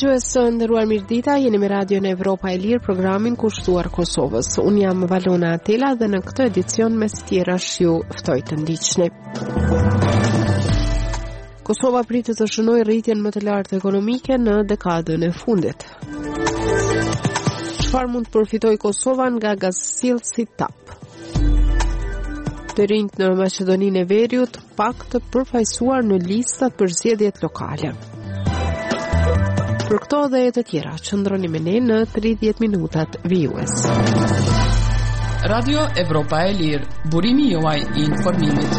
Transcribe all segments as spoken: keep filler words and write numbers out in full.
Dëgjues të nderuar, mirëdita, jeni me Radion Evropa e Lirë, programin kushtuar Kosovës. Unë jam Valona Atela dhe në këtë edicion mes tjerash ju ftoj të ndiqni. Kosova pritet të shënojë rritjen më të lartë ekonomike në dekadën e fundit. Çfarë mund të përfitojë Kosova nga gazsillësi T A P? Të rinjt në Maqedoninë e Veriut pak të përfaqësuar në listat për zgjedhjet lokale. Për këto dhe e të tjera, qëndroni me ne në tridhjetë minutat vijues. Radio Evropa e Lirë, burimi juaj i informimit.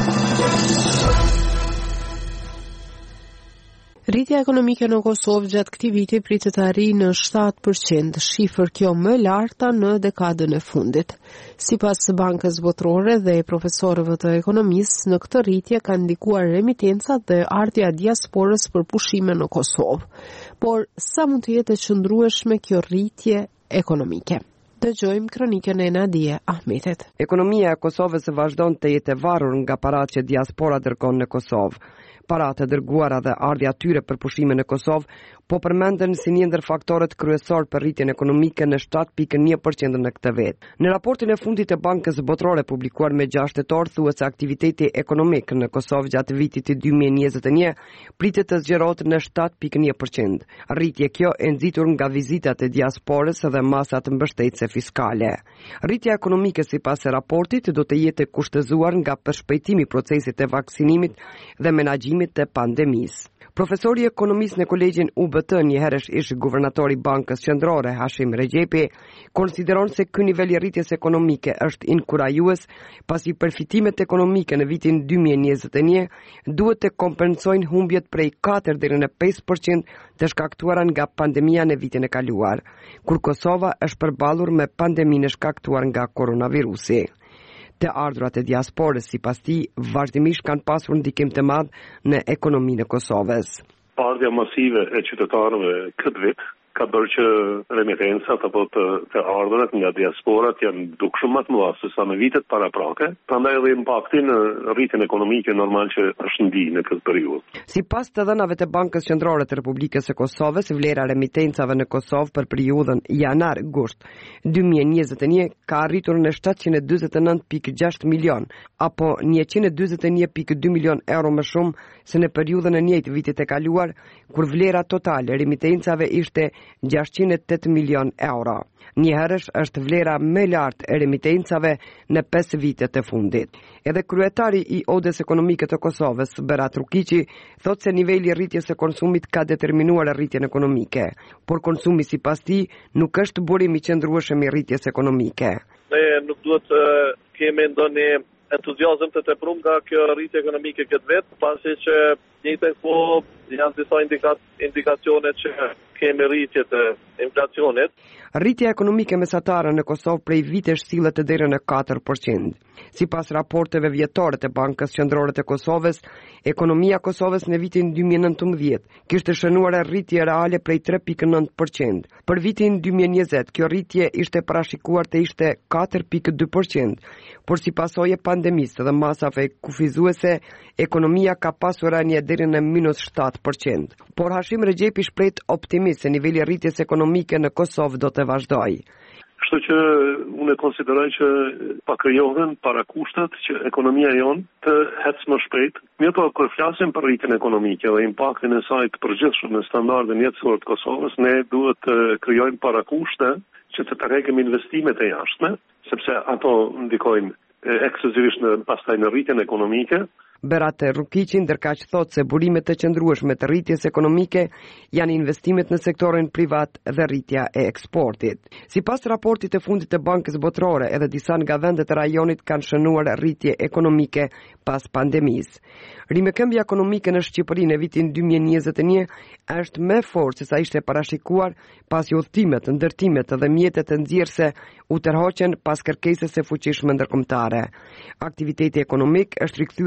Rritja ekonomike në Kosovë gjatë këtij viti pritet të arrijë në shtatë përqind, shifër kjo më larta në dekadën e fundit. Sipas Bankës Botërore dhe profesorëve të ekonomisë, në këtë rritje kanë ndikuar remitencat dhe ardhja e diasporës për pushime në Kosovë. Por sa mund të jetë e qëndrueshme kjo rritje ekonomike? Dëgjojmë kronikën e Nadije Ahmetit. Ekonomia e Kosovës vazhdon të jetë e varur nga paratë që diaspora dërgon në Kosovë. Paratë e dërguara dhe ardhja tyre për pushime në Kosovë po përmenden si një ndër faktorët kryesor për rritjen ekonomike në shtatë pikë një përqind në këtë vit. Në raportin e fundit të Bankës Botërore publikuar me gjashtë tetor thuhet se aktiviteti ekonomik në Kosovë gjatë vitit të dy mijë e njëzet e një pritet të zgjerohet në shtatë pikë një përqind. Rritje kjo e nxitur nga vizitat e diasporës dhe masat mbështetëse fiskale. Rritja ekonomike sipas raportit do të jetë kushtëzuar nga përshpejtimi i procesit të vaksinimit dhe menaxhimit të pandemisë. Profesori ekonomist në Kolegjin U B T, njëherësh ish guvernatori Bankës Qendrore Hashim Regjepi, konsideron se ky nivel i rritjes ekonomike është inkurajues, pasi përfitimet ekonomike në vitin dy mijë e njëzet e një duhet të kompensojnë humbjet prej katër deri në pesë përqind të shkaktuara nga pandemia në vitin e kaluar, kur Kosova është përballur me pandeminë shkaktuar nga koronavirusi. Të ardhurat e diasporës sipas tij vazhdimisht kanë pasur ndikim të madh në ekonominë e Kosovës. Ardha masive e qytetarëve këtë vit ka bërë që remitencat apo të, të ardhurat nga diasporat janë duk shumë më të mëdha se sa në vitet paraprake, prandaj edhe impakti në rritjen ekonomike normal që është ndi në këtë periudhë. Sipas të dhënave të Bankës Qendrore të Republikës së Kosovës, vlera remitencave në Kosovë për periudhën janar-gusht dy mijë e njëzet e një ka arritur në shtatëqind e dyzet e nëntë pikë gjashtë milion, apo njëqind e dyzet e një pikë dy milion euro më shumë se në periudhën e njëjtë vitit e kaluar, kur vlera totale remitencave ishte gjashtëqind e tetë milion euro. Njëherësh është vlera më e lartë e remitencave në pesë vitet të fundit. Edhe kryetari i Odës Ekonomike të Kosovës, Berat Rukiqi, thotë se niveli i rritjes së konsumit ka determinuar rritjen ekonomike, por konsumi sipas tij nuk është burim i qëndrueshëm i rritjes ekonomike. Ne nuk duhet të kemi ndonjë entuziazëm të tepruar nga kjo rritje ekonomike këtë vit, pasi që njëjtë kohë janë disa indikat, indikacione që kemi rritje të inflacionit. Rritja ekonomike mesatare në Kosovë prej vitesh sillet deri në katër përqind. Sipas raporteve vjetore të Bankës Qendrore të Kosovës, ekonomia e Kosovës në vitin dy mijë e nëntëmbëdhjetë kishte shënuar rritje reale prej tre pikë nëntë përqind. Për vitin dy mijë e njëzet, kjo rritje ishte parashikuar të ishte katër pikë dy përqind, por si pasojë e pandemisë dhe masave kufizuese, ekonomia ka pasur rënje deri në minus shtatë përqind. Por Hashim Regjepi shpreh optimist se niveli i rritjes ekonomike në Kosovë do të vazhdojë. Kështu që unë konsideroj që pa krijohen para kushtet që ekonomia jonë të ecë më shpejt. Mirë po, kur flasim për rritjen ekonomike dhe impaktin e saj të përgjithshëm në standardin jetësor të Kosovës, ne duhet të krijojmë para kushte që të tregim investimet e jashtme, sepse ato ndikojnë ekskluzivisht në pastaj në rritjen ekonomike. Berat Rukiqi ndërkaq thotë se burimet të qëndrueshme të rritjes ekonomike janë investimet në sektorin privat dhe rritja e eksportit. Sipas raportit të fundit të Bankës Botërore, edhe disa nga vendet e rajonit kanë shënuar rritje ekonomike pas pandemisë. Rimëkëmbja ekonomike në Shqipëri në vitin dy mijë e njëzet e një është më e fortë se sa ishte parashikuar, pasi udhëtimet, ndërtimet dhe mjetet e nxjerrëse u tërhoqën pas kërkesës së fuqishme ndërkombëtare. Aktiviteti ekonomik është rikthyer në shtatë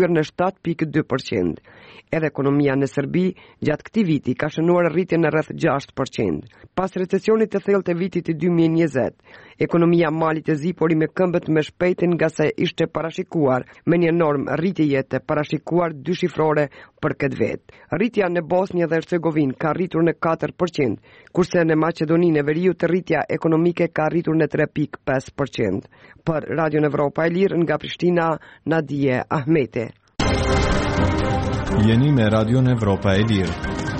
gjasht pikë dy përqind. Edhe ekonomia në Serbi gjatë këtij viti ka shënuar rritjen në rreth gjashtë përqind. Pas recesionit të thellë të vitit dy mijë e njëzet, ekonomia Malit e zipori me këmbët më shpejt nga sa ishte parashikuar, me një normë rritjeje të parashikuar dyshifrore për këtë vit. Rritja në Bosnjë dhe Hercegovinë ka rritur në katër përqind, kurse në Maqedoninë e Veriut rritja ekonomike ka rritur në tre pikë pesë përqind. Për Radio Evropa e Lirë nga Prishtina, Nadije Ahmete. Jeni me Radio Evropa e Lirë.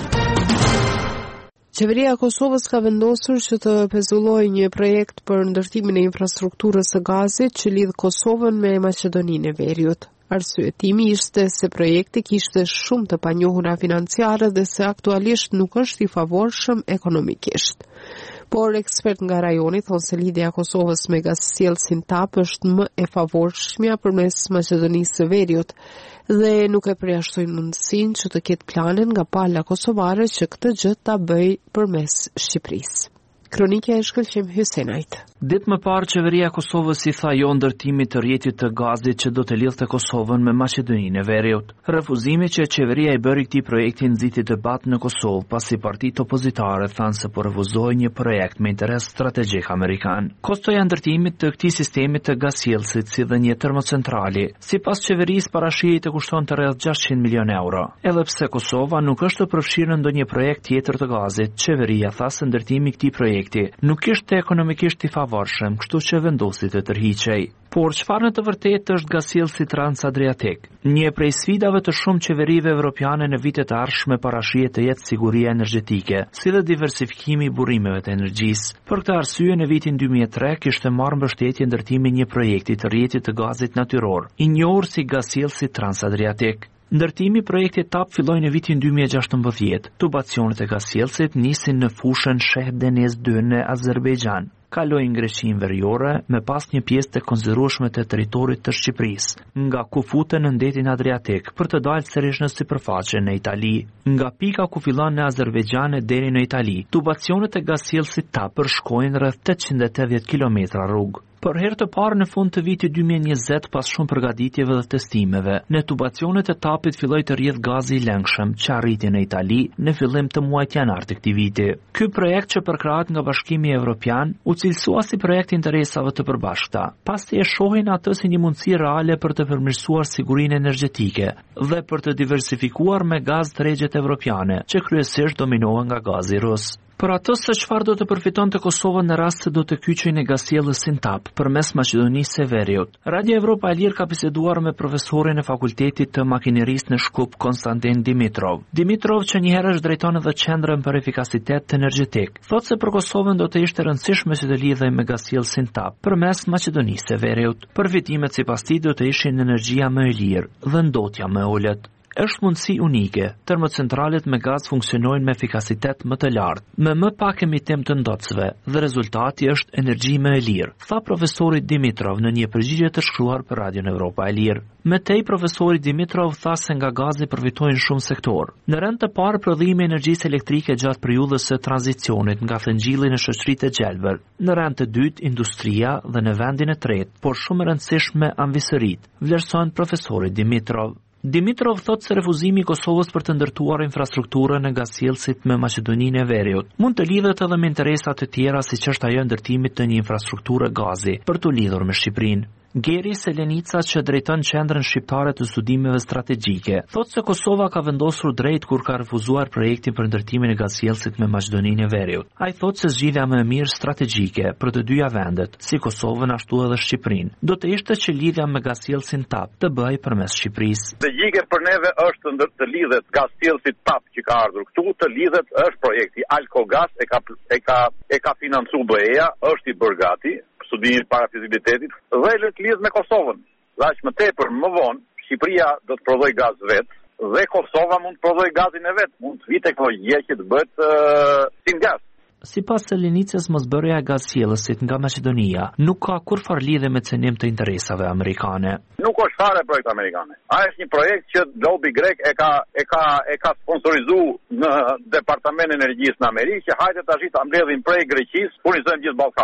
Qeveria e Kosovës ka vendosur që të pezullojë një projekt për ndërtimin e infrastrukturës së gazit që lidh Kosovën me Maqedoninë e Veriut. Arsyetimi ishte se projekti kishte shumë të panjohura financiare dhe se aktualisht nuk është i favorshëm ekonomikisht. Por ekspert nga rajoni thonë se lidhja e Kosovës me gazsjellsin T A P është më e favorshmja përmes Maqedonisë së Veriut dhe nuk e përjashtojnë mundësinë që të ketë plane nga pala kosovare që këtë gjë ta bëjë përmes Shqipërisë. Kronika e Shkëlqim Hysenajt. Ditë më parë, qeveria e Kosovës i tha jo ndërtimit të rrjetit të gazit që do të lidhte Kosovën me Maqedoninë e Veriut. Refuzimi që qeveria i bëri këtij projekti nxiti debat në Kosovë, pasi partitë opozitare thanë se po refuzoi një projekt me interes strategjik amerikan. Kostoja e ndërtimit të këtij sistemi të gazsjellsit, si dhe një termocentrali, sipas qeverisë parashihej të kushtonte rreth gjashtëqind milion euro. Edhe pse Kosova nuk është të përfshirë në ndonjë projekt tjetër të gazit, qeveria tha se ndërtimi i këtij projekti nuk ishte ekonomikisht i favorshëm, kështu që vendosi të tërhiqej. Por çfarë në të vërtetë është gazsjellsi Transadriatik? Një prej sfidave të shumë qeverive evropiane në vitet e ardhshme parashihet të jetë siguria energjetike, si dhe diversifikimi i burrimeve të energjisë. Për këtë arsye, në vitin dy mijë e tre kishte marrë mbështetje ndërtimi një projekti të rrjetit të gazit natyror, i njohur si gazsjellsi Transadriatik. Ndërtimi i projektit T A P filloi në vitin dy mijë e gjashtëmbëdhjetë. Tubacionet e gazsjellsit nisin në fushën Sheh Deniz dy në Azerbejxhan. Kaloi në Greqinë Veriore me pas një pjesë të konsiderueshme të territorit të Shqipërisë, nga ku futen në ndetin Adriatik për të dalë sërish në sipërfaqe në Itali. Nga pika ku fillon në Azerbejxhan deri në Itali, tubacionet e gazsjellsit T A P shkojnë rreth tetëqind e tetëdhjetë kilometra rrugë. Për herë të parë në fund të vitit dy mijë e njëzet, pas shumë përgatitjeve dhe testimeve, në tubacionet e T A P-it filloi të rrjedh gazi i lëngshëm që arriti në Itali në fillim të muajit janar të këtij viti. Ky projekt që përkrahet nga Bashkimi Evropian u cilësua si projekt interesave të përbashkëta. Pasi e shohin atë si një mundësi reale për të përmirësuar sigurinë energjetike dhe për të diversifikuar me gaz tregjet evropiane, që kryesisht dominohen nga gazi rus. Për atë se çfarë do të përfitonte Kosova në rast se do të kyçej në gazsjellsin T A P përmes Maqedonisë së Veriut. Radio Evropa e Lirë ka biseduar me profesorin e Fakultetit të Makinerisë në Shkup, Konstantin Dimitrov. Dimitrov, që një herë është drejton edhe qendrën për efikasitet energjetik, thotë se për Kosovën do të ishte rëndësishme që të lidhej me gazsjellsin T A P përmes Maqedonisë së Veriut. Përfitimet sipas tij do të ishin energjia më e lirë dhe ndotja më e ulët. Është mundësi unike. Termocentralet me gaz funksionojnë me efikasitet më të lartë, me më pak emitim të ndotësve, dhe rezultati është energji më e lirë, tha profesori Dimitrov në një përgjigje të shkruar për Radio Evropa e Lirë. Me tej, profesori Dimitrov tha se nga gazi përfitojnë shumë sektor. Në rend të parë, prodhimi i energjisë elektrike gjatë periudhës së tranzicionit nga thëngjilli në shoqëritë e gjelbër. Në rend të dytë, industria dhe në vendin e tretë, por shumë e rëndësishme anvisëritë, vlerëson profesori Dimitrov. Dimitrov thotë se refuzimi i Kosovës për të ndërtuar infrastrukturën e gazsjellsit me Maqedoninë e Veriut mund të lidhet edhe me interesa të tjera, siç është ajo ndërtimit të një infrastrukture gazi për të lidhur me Shqipërinë. Geri Selenica, që drejton qendrën shqiptare të studimeve strategjike, thotë se Kosova ka vendosur drejt kur ka refuzuar projektin për ndërtimin e gazsjellsit me Maqedoninë e Veriut. Ai thotë se zgjidhja më e mirë strategjike për të dyja vendet, si Kosovën ashtu edhe Shqipërinë, do të ishte që lidhja me gazsjellsin T A P të bëhej përmes Shqipërisë. Strategjike për neve është të, të lidhet gazsjellsi T A P që ka ardhur këtu, të lidhet është projekti Alkogas, e ka e ka e ka financuar B E A, është i bërë gati studimit para fizibilitetit dhe le të lidh me Kosovën. Dhe aq më tepër më vonë, Shqipëria do të prodhoj gaz vetë dhe Kosova mund të prodhoj gazin e vet, mund të vi teknologjia që të bëhet uh, sin gaz. Sipas Selenicës, mosbërja e gazsjellësit nga Maqedonia nuk ka kurfar lidhje me cënim të interesave amerikane. Nuk është fare projekt amerikane. Ai është një projekt që lobby grek e ka e ka e ka sponsorizuar në Departamentin e Energjisë në Amerikë, që hajde tash ta mbledhin prej Greqisë, furnizojmë gjithë Ballkanin.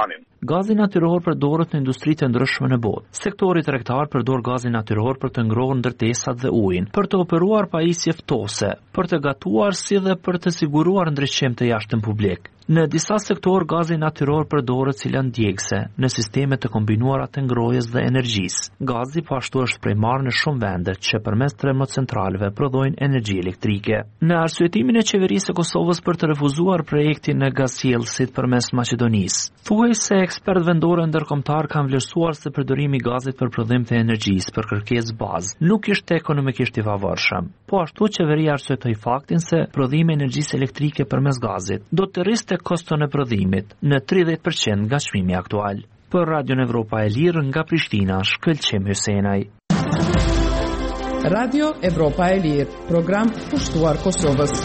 Gazi natyror përdoret në industritë e ndryshme në botë. Sektori tregtar përdor gazin natyror për të ngrohur ndërtesat dhe ujin, për të operuar pajisje ftose, për të gatuar si dhe për të siguruar ndriçim të jashtëm publik. Në disa sektor gazi natyror përdoret si lëndjegëse në sisteme të kombinuara të ngrohjes dhe energjisë. Gazi po ashtu është prejmarr në shumë vende që përmes termocentraleve prodhojnë energji elektrike. Në arsyetimin e qeverisë së Kosovës për të refuzuar projektin e gasjellësit përmes Maqedonisë, thuhej se ekspertë vendorë ndërkombëtar kanë vlerësuar se përdorimi i gazit për prodhim të energjisë për kërkesë bazë nuk ishte ekonomikisht i favorshëm. Po ashtu qeveria arsyetoi faktin se prodhimi i energjisë elektrike përmes gazit do të rriste koston e prodhimit në tridhjetë përqind nga çmimi aktual. Për Radio Evropa e Lirë nga Prishtina, Shkëlqim Hysenaj. Radio Evropa e Lirë, program pushtuar Kosovës.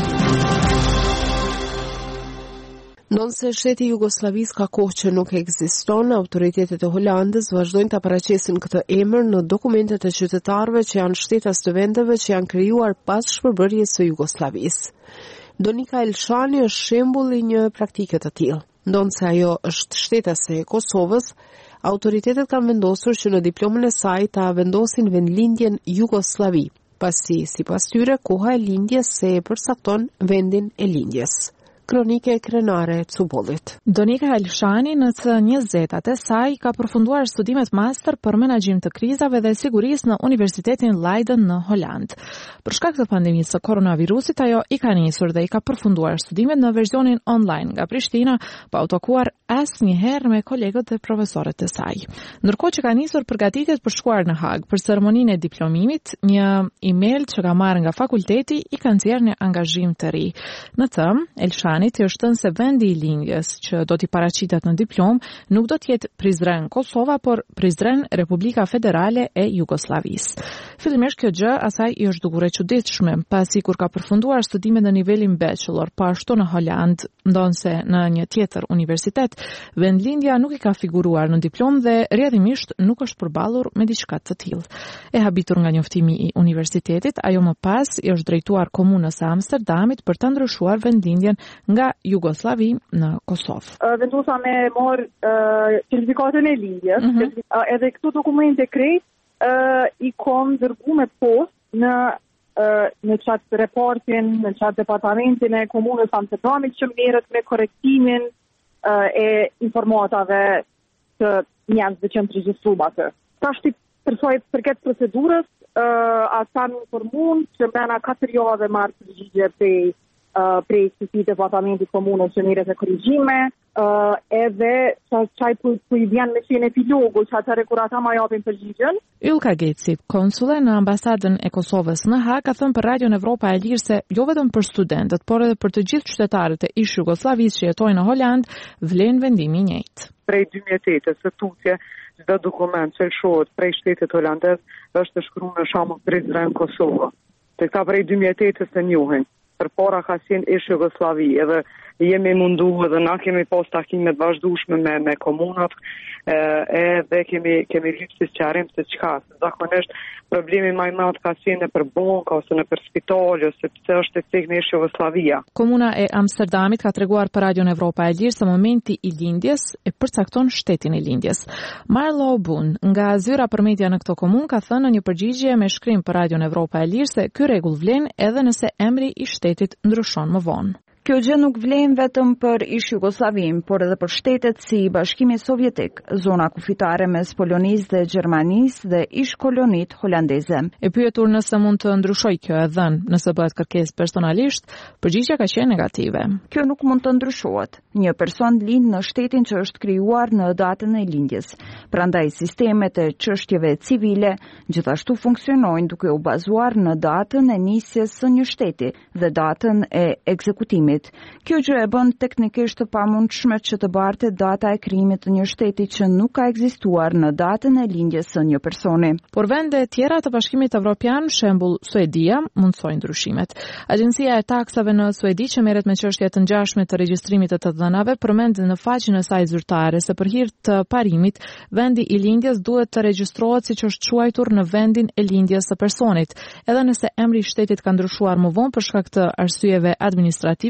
Ndonse shteti i Jugosllavisë ka kohë që nuk ekziston, autoritetet e Holandës vazhdojnë ta paraqesin këtë emër në dokumentet e qytetarëve që janë shtetas të vendeve që janë krijuar pas shpërbërjes së Jugosllavisë. Donika Elshani është shembull i një praktike të tillë. Ndonse ajo është shtetase e Kosovës, autoritetet kanë vendosur që në diplomën e saj ta vendosin vendlindjen Jugosllavi, pasi sipas tyre koha e lindjes se e përcakton vendin e lindjes. Kronike krenare e Cubollit. Donika Elshani në të njëzdetat e saj ka përfunduar studimet master për menaxhim të krizave dhe sigurisë në Universitetin Leiden në Holand. Për shkak të pandemisë së koronavirusit, ajo i ka nisur dhe i ka përfunduar studimet në versionin online nga Prishtina, pa u takuar asnjëherë me kolegët dhe profesorët e saj. Ndërkohë që ka nisur përgatitjet për shkuar në Hag për ceremoninë e diplomimit, një email që ka marrë nga fakulteti i ka nxjerrë një angazhim të ri. Në të, Elshani të është se vendi i lindjes që do t'i paraqitet në diplom nuk do t'jetë Prizren Kosova, por Prizren Republika Federale e Jugosllavisë. Fillimisht kjo gjë asaj i është dukur e çuditshme, pasi kur ka përfunduar studimet në nivelin bachelor, pa ashtu në Holand, ndonse në një tjetër universitet, vendlindja nuk i ka figuruar në diplom dhe rrjedhimisht nuk është përballur me diçka të tillë. E habitur nga njoftimi i universitetit, ajo më pas i është drejtuar komunës së Amsterdamit për të ndryshuar vendlindjen nga Jugosllavi në Kosovë. Uh, vendosa me marr uh, certifikatën e lindjes, mm -hmm. uh, edhe këto dokumente krejt uh, i kom dërgu me post në uh, në qatë reportin, në qatë departamentin e komunës Amsterdamit që merret me korrektimin uh, e informatave të njerëzve që janë të regjistruar atë. Tash ti përsoj përket procedurës, uh, ata më informuan që brenda katër javëve marr përgjigje prej Uh, prej këtij departamenti komunës që merret me korrigjime, uh, edhe çaj ku i vjen me qenë epilogu që ata rekurata ma japin përgjigjen. Ylka Geci, konsule në ambasadën e Kosovës në Hag, ka thënë për Radio Evropa e Lirë se jo vetëm për studentët, por edhe për të gjithë qytetarët e ish Jugosllavisë që jetojnë në Holand, vlen vendimi i njëjtë. Prej dy mijë e tetë së tutje, çdo dokument që shohet prej shtetit holandez është të shkruar në shembull Prizren Kosova. Teksa prej dy mijë e tetë të njohin. Për para ka qenë ish Jugosllavi, edhe jemi mundu edhe na kemi pas takimet vazhdueshme me me komunat, edhe kemi kemi lypë si sqarim se çka. Zakonisht problemi më i madh ka qenë për banka ose në për spitale, ose pse është e cekë në ish Jugoslavia. Komuna e Amsterdamit ka treguar për Radio Evropa e Lirë se momenti i lindjes e përcakton shtetin e lindjes. Marlo Bun, nga zyra për media në këtë komunë, ka thënë në një përgjigje me shkrim për Radio Evropa e Lirë se ky rregull vlen edhe nëse emri i shtetit ndryshon më vonë. Kjo gjë nuk vlen vetëm për ish Jugosllavin, por edhe për shtetet si Bashkimi Sovjetik, zona kufitare mes Polonisë dhe Gjermanisë dhe ish kolonit holandeze. E pyetur nëse mund të ndryshoj kjo e dhënë, nëse bëhet kërkesë personalisht, përgjigjja ka qenë negative. Kjo nuk mund të ndryshohet. Një person lind në shtetin që është krijuar në datën e lindjes. Prandaj sistemet e çështjeve civile gjithashtu funksionojnë duke u bazuar në datën e nisjes së një shteti dhe datën e ekzekutimit. Kjo gjë e bën teknikisht të pamundshme që të bartet data e krijimit të një shteti që nuk ka ekzistuar në datën e lindjes së një personi. Por vende tjera të Bashkimit Evropian, shembull Suedia, mundsojnë ndryshimet. Agjencia e taksave në Suedi që merret me çështje të ngjashme të regjistrimit të të dhënave përmend në faqen e saj zyrtare se për hir të parimit, vendi i lindjes duhet të regjistrohet siç është quajtur në vendin e lindjes së personit, edhe nëse emri i shtetit ka ndryshuar më vonë për shkak të arsyeve administrative,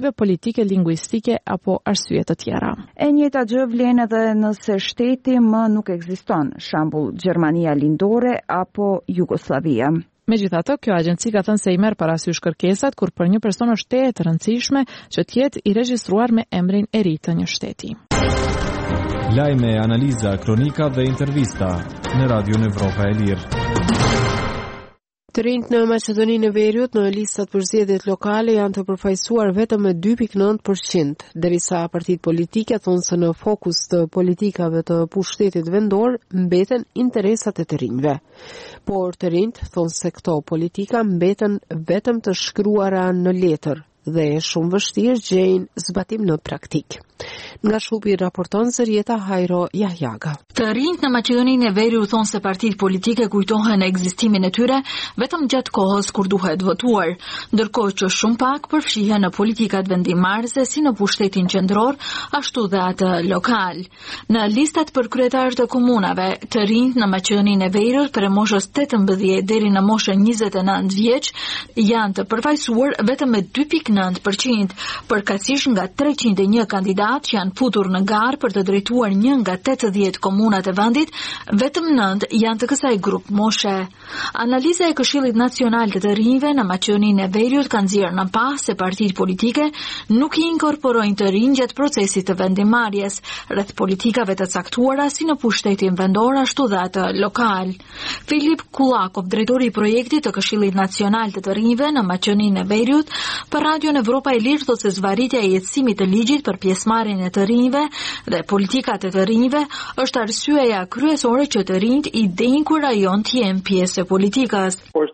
motive politike, lingvistike apo arsye të tjera. E njëjta gjë vlen edhe nëse shteti më nuk ekziston, shembull Gjermania lindore apo Jugoslavia. Megjithatë, kjo agjenci ka thënë se i merr parasysh kërkesat kur për një person është teje të rëndësishme që të jetë i regjistruar me emrin e ri të një shteti. Lajme, analiza, kronika dhe intervista në Radion Evropa e Lirë. Të rinjt në Maqedoninë e Veriut në listat për zgjedhjet lokale janë të përfaqësuar vetëm me dy pikë nëntë përqind, derisa partitë politike thonë se në fokus të politikave të pushtetit vendor mbeten interesat e të rinjve. Por të rinjt thonë se këto politika mbeten vetëm të shkruara në letër dhe e shumë vështirë gjejnë zbatim në praktik. Nga Shkupi raporton Zërieta Hajro Jahjaga. Të rinjt në Maqedoninë e Veriut thonë se partitë politike kujtohen ekzistimin e tyre vetëm gjatë kohës kur duhet votuar, ndërkohë që shumë pak përfshihen në politikat vendimmarrëse si në pushtetin qendror, ashtu dhe atë lokal. Në listat për kryetar të komunave, të rinjt në Maqedoninë e Veriut për moshës tetëmbëdhjetë deri në moshën njëzet e nëntë vjeç janë të përfaqësuar vetëm me dy pikë nëntë përqind, përkatësisht nga treqind e një kandidatë që janë futur në garë për të drejtuar një nga tetëdhjetë komunat e vendit, vetëm nëntë janë të kësaj grup moshe. Analiza e Këshillit Nacional të të rinjve në Maqedoninë e Veriut ka nxjerrë në pa se partitë politike nuk i inkorporojnë të rinj gjatë procesit të vendimmarrjes rreth politikave të caktuara si në pushtetin vendor ashtu dhe atë lokal. Filip Kullakov, drejtori i projektit të Këshillit Nacional të të rinjve në Maqedoninë e Veriut, për Radion Evropa e Lirë thotë se zvarritja e jetësimit të ligjit për pjesëmarrjen e të rinjve dhe politikat e të rinjve është arsyeja kryesore që të rinjt i dejnë kur rajon të jenë pjesë e politikës.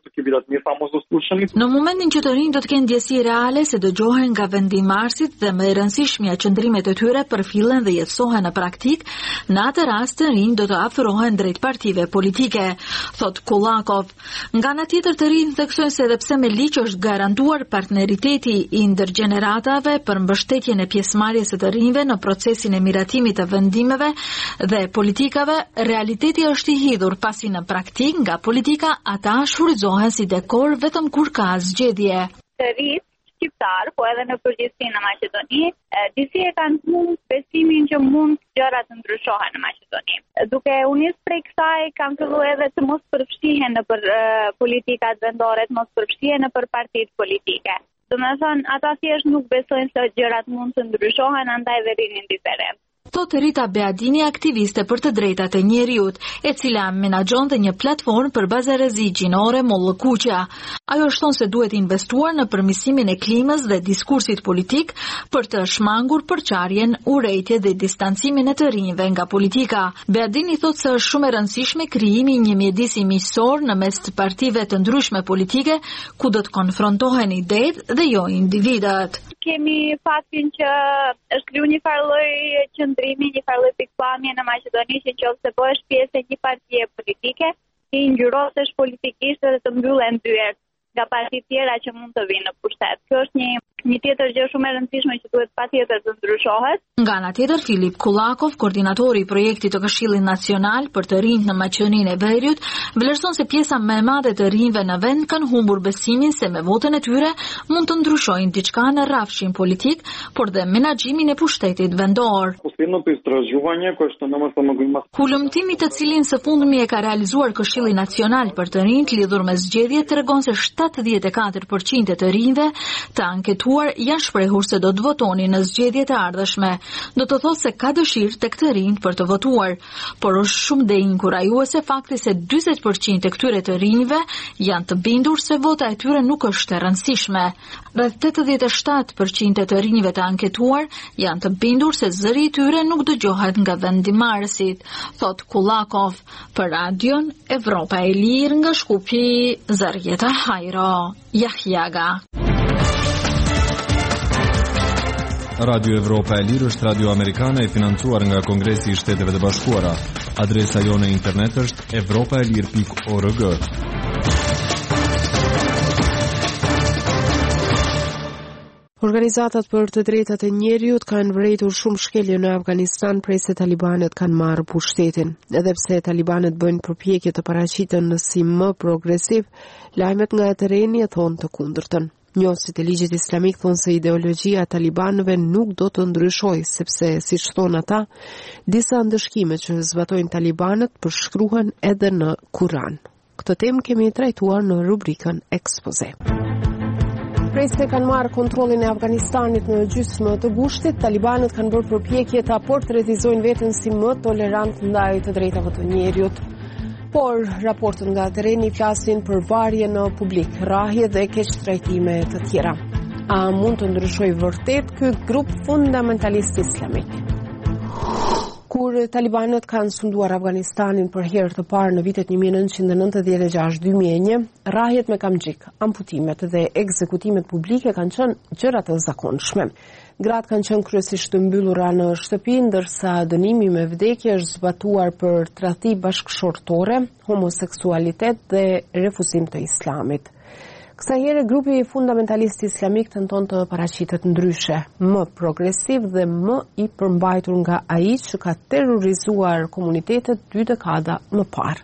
Në momentin që të rinjt do të kenë ndjesi reale se dëgjohen nga vendimmarrësit dhe më e rëndësishmja qëndrimet e tyre përfillen dhe jetësohen në praktik, në atë rast të rinjt do të afrohen drejt partive politike, thot Kullakov. Nga ana tjetër të rinjt theksojnë se edhe pse me ligj është garantuar partneriteti i ndërgjeneratave për mbështetjen e pjesëmarrjes së të rinjve në procesin e miratimit të vendimeve dhe politikave, realiteti është i hidhur pasi në praktik nga politika ata shfrytëzohen si dekor vetëm kur ka zgjedhje. Të rinjt shqiptar, po edhe në përgjithësi në Maqedoni, disi e kanë humbur besimin që mund gjërat të ndryshohen në Maqedoni. Duke u nisur prej kësaj, kanë filluar edhe të mos përfshihen në për uh, politikat vendore, të mos përfshihen në për partitë politike. Do të thonë, ata thjesht nuk besojnë se gjërat mund të ndryshohen, andaj dhe rinin indiferent. Thot Rita Beadini, aktiviste për të drejtat e njeriut, e cila menaxhon dhe një platformë për bazarëzi gjinore Mollëkuqja. Ajo shton se duhet investuar në përmirësimin e klimës dhe diskursit politik për të shmangur përçarjen, urrejtje dhe distancimin e të rinjve nga politika. Beadini thot se është shumë e rëndësishme krijimi i një mjedisi miqësor në mes të partive të ndryshme politike, ku do të konfrontohen idetë dhe jo individët. Kemi faktin që është krijuar një farë lloj qëndrimi, një farë lloj pikpamje në Maqedoni që nëse bëhesh pjesë e një partie politike, ti ngjyrosesh politikisht dhe të mbyllen dyert nga parti tjera që mund të vinë në pushtet. Kjo është një një tjetër gjë shumë e rëndësishme që duhet patjetër të ndryshohet. Nga ana tjetër, Filip Kullakov, koordinatori i projektit të Këshillit Nacional për të rinjt në Maqedoninë e Veriut, vlerëson se pjesa më e madhe të rinjve në vend kanë humbur besimin se me votën e tyre mund të ndryshojnë diçka në rrafshin politik, por dhe menaxhimin e pushtetit vendor. Hulumtimi të cilin së fundmi e ka realizuar Këshilli Nacional për të rinjt lidhur me zgjedhjet tregon se shtatëdhjetë e katër përqind e të rinjve të anketuar janë shprehur se do të votonin në zgjedhjet e ardhshme. Do të thotë se ka dëshirë tek të rinjt për të votuar, por është shumë dhe inkurajuese fakti se dyzet përqind e këtyre të rinjve janë të bindur se vota e tyre nuk është e rëndësishme. Rreth tetëdhjetë e shtatë përqind e të rinjve të anketuar janë të bindur se zëri i tyre nuk dëgjohet nga vendimmarrësit, thot Kullakov. Për Radion Evropa e Lirë nga Shkupi, Zërieta Hajro Jahjaga. Radio Evropa e Lirë është radio amerikane e financuar nga Kongresi i Shteteve të Bashkuara. Adresa jone internet është evropaelir pikë org. Organizatat për të drejtat e njeriut kanë vërejtur shumë shkelje në Afganistan prej se talibanet kanë marrë pushtetin. Edhe pse talibanet bëjnë përpjekje të paraqiten në si më progresiv, lajmet nga terreni e thonë të kundërtën. Njohësit e ligjit islamik thonë se ideologjia e talibanëve nuk do të ndryshojë, sepse, siç thonë ata, disa ndëshkime që zbatojnë talibanët përshkruhen edhe në Kur'an. Këtë temë kemi trajtuar në rubrikën Ekspoze. Prej se kanë marrë kontrollin e Afganistanit në gjysmë të gushtit, talibanët kanë bërë përpjekje ta portretizojnë veten si më tolerant ndaj të drejtave të njerëzit. Por raportet nga tereni flasin për varje në publik, rrahje dhe keqtrajtime të tjera. A mund të ndryshojë vërtet ky grup fundamentalist islamik? Kur talibanët kanë sunduar Afganistanin për herë të parë në vitet një mijë e nëntëqind e nëntëdhjetë e gjashtë deri në dy mijë e një, rrahjet me kamxhik, amputimet dhe ekzekutimet publike kanë qenë gjëra të zakonshme. Gratë kanë qenë kryesisht të mbyllura në shtëpi, ndërsa dënimi me vdekje është zbatuar për tradhti bashkëshortore, homoseksualitet dhe refuzim të islamit. Kësaj here grupi fundamentalist islamik tenton të paraqitet ndryshe, më progresiv dhe më i përmbajtur nga ai që ka terrorizuar komunitetet dy dekada më parë.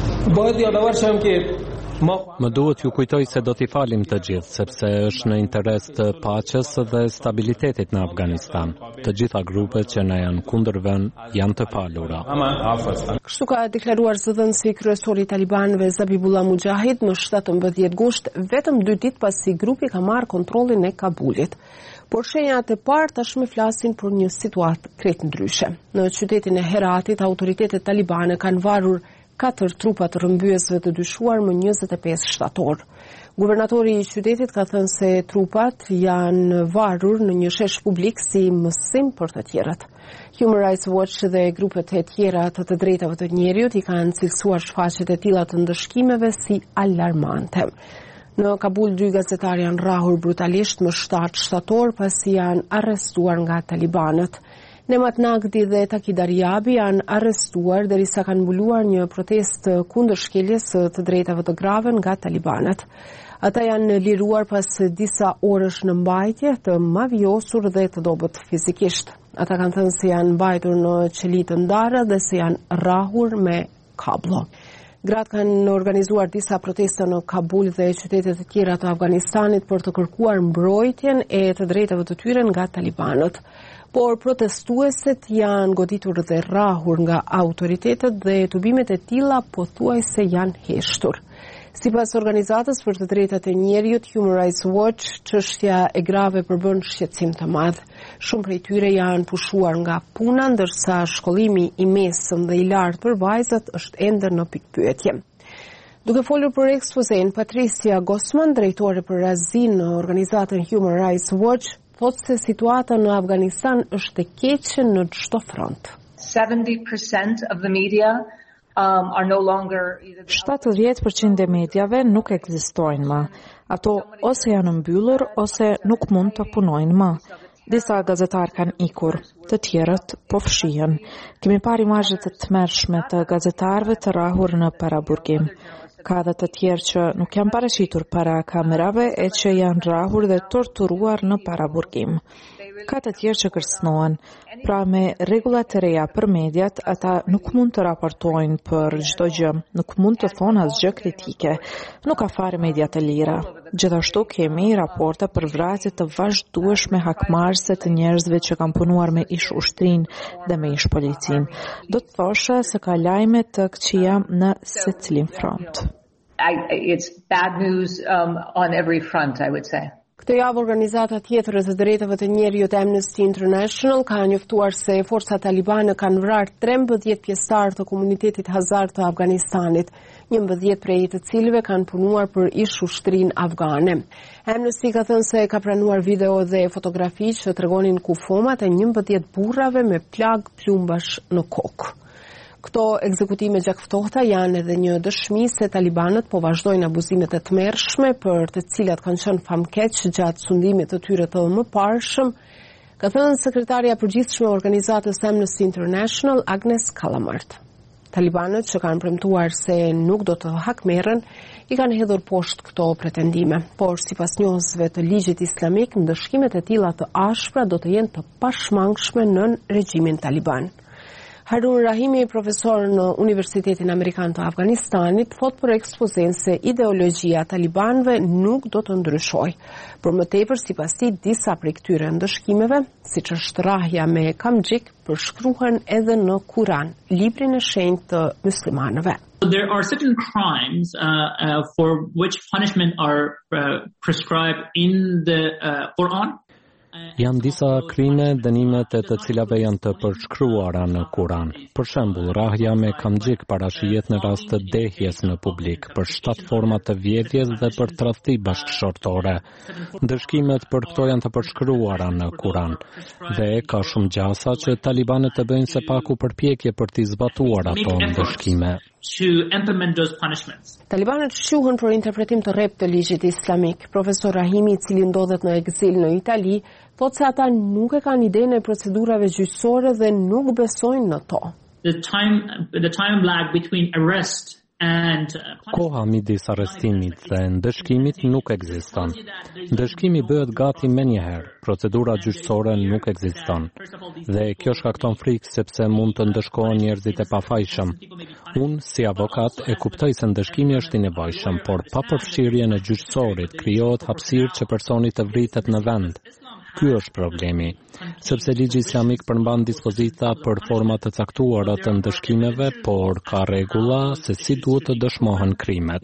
Më duhet ju kujtoj se do t'i falim të gjithë, sepse është në interes të paqes dhe stabilitetit në Afganistan. Të gjitha grupet që na janë kundër vënë janë të falura. Kështu ka deklaruar zëdhënësi kryesori i talibanëve Zabihullah Mujahid më shtatëmbëdhjetë gusht, vetëm dy ditë pasi grupi ka marrë kontrollin e Kabulit. Por shenjat e parë tashmë flasin për një situatë krejt ndryshe. Në qytetin e Heratit, autoritetet talibane kanë varur katër trupa të rrëmbyesve të dyshuar më njëzet e pesë shtator. Guvernatori i qytetit ka thënë se trupat janë varur në një shesh publik si mësim për të tjerët. Human Rights Watch dhe grupet e tjera të të drejtave të njerëzit i kanë cilësuar shfaqjet e tilla të ndëshkimeve si alarmante. Në Kabul, dy gazetarë janë rrahur brutalisht më shtatë shtator pasi janë arrestuar nga talibanët. Nemat Nagdi dhe Taki Daryabi janë arrestuar derisa kanë mbuluar një protestë kundër shkeljes së të drejtave të grave nga talibanët. Ata janë liruar pas disa orësh në mbajtje, të mavjosur dhe të dobët fizikisht. Ata kanë thënë se janë mbajtur në qeli të ndara dhe se janë rrahur me kablo. Gratë kanë organizuar disa protesta në Kabul dhe qytetet e tjera të Afganistanit për të kërkuar mbrojtjen e të drejtave të tyre nga talibanët. Por protestuesit janë goditur dhe rrahur nga autoritetet dhe tubimet e tilla pothuajse janë heshtur. Sipas organizatës për të drejtat e njerëzit Human Rights Watch, çështja e grave përbën shqetësim të madh. Shumë prej tyre janë pushuar nga puna, ndërsa shkollimi i mesëm dhe i lartë për vajzat është ende në pikpyetje. Duke folur për ekspozen, Patricia Gosman, drejtore për razin në organizatën Human Rights Watch, thotë se situata në Afganistan është e keqe në çdo front. seventy percent of the media um, are no longer either shtatëdhjetë përqind e mediave nuk ekzistojnë më. Ato ose janë mbyllur ose nuk mund të punojnë më. Disa gazetarë kanë ikur, të tjerët po fshihen. Kemi parë imazhe të tmerrshme të gazetarëve të rrahur në paraburgim. Ka dhe të tjerë që nuk janë paraqitur para kamerave e që janë rrahur dhe torturuar në paraburgim. Ka të tjerë që kërcënohen. Pra me rregullat të reja për mediat, ata nuk mund të raportojnë për çdo gjë, nuk mund të thonë asgjë kritike. Nuk ka fare media të lira. Gjithashtu kemi raporte për vrasje të vazhdueshme hakmarrëse të njerëzve që kanë punuar me ish ushtrinë dhe me ish policinë. Do të thoshe se ka lajme të këqija në secilin front. I, it's bad news um, on every front, I would say. Këtë javë organizata tjetër e të drejtave të njerëzit Amnesty International ka njoftuar se forcat talibane kanë vrarë trembëdhjetë pjesëtar të komunitetit Hazar të Afganistanit, njëmbëdhjetë prej të cilëve kanë punuar për ish ushtrinë afgane. Amnesty ka thënë se ka pranuar video dhe fotografi që tregonin kufomat e njëmbëdhjetë burrave me plag plumbash në kokë. Këto ekzekutime gjakftohta janë edhe një dëshmi se talibanët po vazhdojnë abuzimet e tmerrshme për të cilat kanë qenë famkeq gjatë sundimit të tyre të mëparshëm, ka thënë sekretarja e përgjithshme e organizatës Amnesty International Agnes Kalamart. Talibanët që kanë premtuar se nuk do të hakmerren i kanë hedhur poshtë këto pretendime, por sipas njohësve të ligjit islamik, ndëshkimet e tilla të ashpra do të jenë të pashmangshme nën regjimin taliban. Harun Rahimi, profesor në Universitetin Amerikan të Afganistanit, thot për ekspozen se ideologjia talibanëve nuk do të ndryshojë. Për më tepër, sipas tij, disa prej këtyre ndëshkimeve, siç është rrahja me kamxhik, përshkruhen edhe në Kur'an, librin e shenjtë të muslimanëve. There are certain crimes uh, uh, for which punishment are uh, prescribed in the uh, Quran. Janë disa krime dënimet e të cilave janë të përshkruara në Kur'an. Për shembull, rrahja me kamxhik parashihet në rast të dehjes në publik, për shtatë forma të vjedhjes dhe për tradhti bashkëshortore. Ndëshkimet për këto janë të përshkruara në Kur'an dhe ka shumë gjasa që talibanët të bëjnë se paku përpjekje për t'i zbatuar ato ndëshkime. To implement those punishments. Talibanët shquhen për interpretim të rreptë të ligjit islamik. Profesor Rahimi, i cili ndodhet në ekzil në Itali, thotë se ata nuk e kanë idenë e procedurave gjyqësore dhe nuk besojnë në to. The time the time lag between arrest and koha midis arrestimit dhe ndëshkimit nuk ekziston. Ndëshkimi bëhet gati menjëherë, procedura gjyqësore nuk ekziston. Dhe kjo shkakton frikë sepse mund të ndëshkohen njerëzit e pafajshëm. Unë, si avokat, e kuptoj se ndëshkimi është i nevojshëm, por pa përfshirjen e gjyqësorit krijohet hapësirë që personi të vritet në vend. Ky është problemi, sepse ligji islamik përmban dispozita për forma të caktuara të ndëshkimeve, por ka rregulla se si duhet të dëshmohen krimet.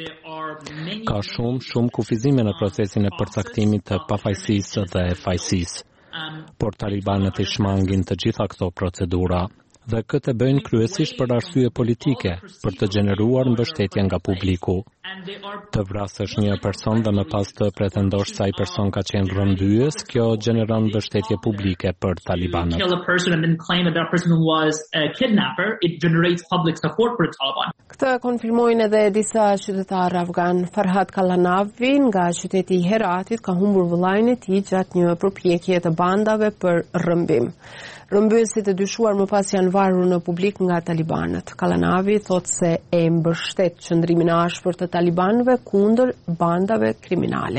Ka shumë, shumë kufizime në procesin e përcaktimit të pafajësisë dhe fajësisë, por talibanët i shmangin të gjitha këto procedura dhe këtë bëjnë kryesisht për arsye politike, për të gjeneruar mbështetje nga publiku. Të vrasësh një person dhe më pas të pretendosh se ai person ka qenë rrëmbyes, kjo gjeneron mbështetje publike për talibanët. Kill a person and then claim that that person was a kidnapper, it generates public support for the Taliban. Këtë konfirmojnë edhe disa qytetarë afgan. Farhad Kalanavi nga qyteti i Heratit ka humbur vëllain e tij gjatë një përpjekje të bandave për rrëmbim. Rrëmbyesit e dyshuar më pas janë varur në publik nga talibanët. Kalanavi thotë se e mbështet qëndrimin e ashpër të talibanëve kundër bandave kriminale.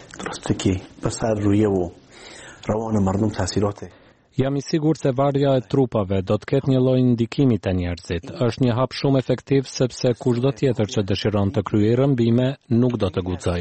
Jam i sigurt se varja e trupave do të ketë një lloj ndikimi te njerëzit. Është një hap shumë efektiv sepse kushdo tjetër që dëshiron të kryejë rrëmbime nuk do të guxojë.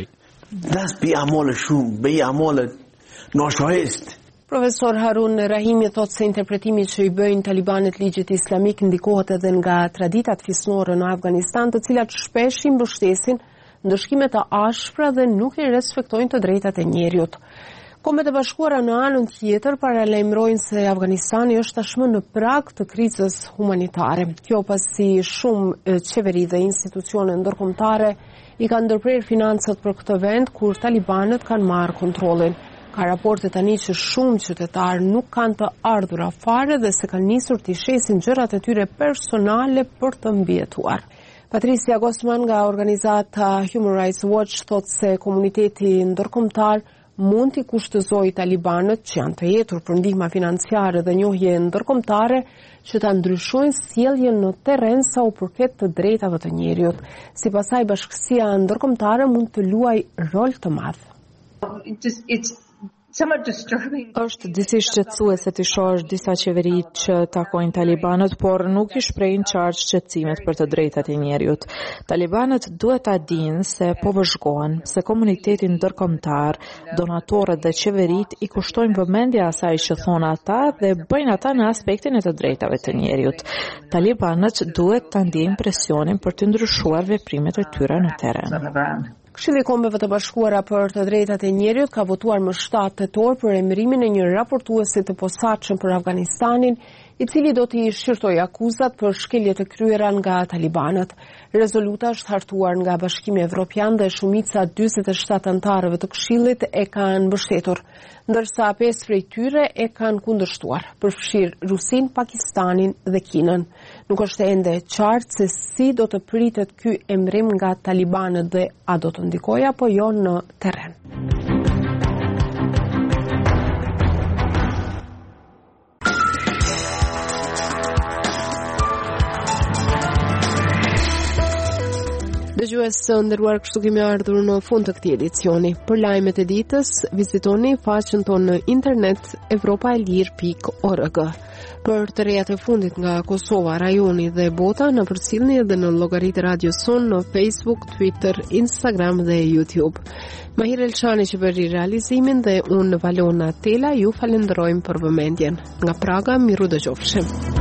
Profesor Harun Rahimi thotë se interpretimi që i bëjnë talibanët ligjit islamik ndikohet edhe nga traditat fisnore në Afganistan, të cilat shpesh i mbështesin ndëshkime të ashpra dhe nuk i respektojnë të drejtat e njeriut. Kombet e Bashkuara në anën tjetër paralajmërojnë se Afganistani është tashmë në prag të krizës humanitare. Kjo pasi shumë qeveri dhe institucione ndërkombëtare i kanë ndërprer financat për këtë vend kur talibanët kanë marrë kontrollin. Ka raporte tani që shumë qytetarë nuk kanë të ardhura fare dhe se kanë nisur të shesin gjërat e tyre personale për të mbijetuar. Patricia Gosman nga organizata Human Rights Watch thotë se komuniteti ndërkombëtar mund t'i kushtëzojë talibanët që janë të jetur për ndihma financiare dhe njohje ndërkombëtare që ta ndryshojnë sjelljen në terren sa u përket të drejtave të njerëzit. Sipas saj, bashkësia ndërkombëtare mund të luajë rol të madh. Është disi shqetësuese të shohësh disa qeveri që takojnë talibanët, por nuk i shprehin qartë shqetësimet për të drejtat e njerëzit. Talibanët duhet ta dinë se po vëzhgohen, se komuniteti ndërkombëtar, donatorët dhe qeverit i kushtojnë vëmendje asaj që thonë ata dhe bëjnë ata në aspektin e të drejtave të njerëzit. Talibanët duhet ta ndjejnë presionin për të ndryshuar veprimet e tyre në terren. Këshilli i Kombeve të Bashkuara për të drejtat e njerëzit ka votuar më shtatë tetor për emërimin e një raportuesi të posaçëm për Afganistanin, i cili do t'i shqyrtojë akuzat për shkelje të kryera nga talibanët. Rezoluta është hartuar nga Bashkimi Evropian dhe shumica njëzet e shtatë anëtarëve të Këshillit e kanë mbështetur, ndërsa pesë prej tyre e kanë kundërshtuar, përfshirë Rusin, Pakistanin dhe Kinën. Nuk është ende qartë se si do të pritet ky emërim nga talibanët dhe a do të ndikojë apo jo në terren. Dëgjues së nderuar, kështu kemi ardhur në fund të këtij edicioni. Për lajmet e ditës, vizitoni faqen tonë në internet evropaelir pikë org. Për të rejat e fundit nga Kosova, rajoni dhe bota, në përcjellni edhe në llogaritë Radio Son në Facebook, Twitter, Instagram dhe YouTube. Mahir Elçani që bëri realizimin dhe unë Valona Tela ju falenderojmë për vëmendjen. Nga Praga, miru dëgjofshim.